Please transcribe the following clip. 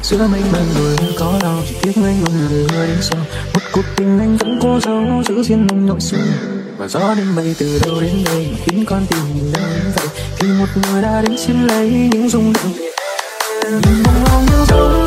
Giữa mênh mang người có đau, chỉ tiếc anh luôn là người đến sau. Một cuộc tình anh vẫn cố giấu, giữ riêng mình nội sâu. Và gió đêm mây từ đâu đến đây mà khiến con tim mình đau đến vậy. Khi một người đã đến chiếm lấy những rung động. Nhìn mong mong yêu dấu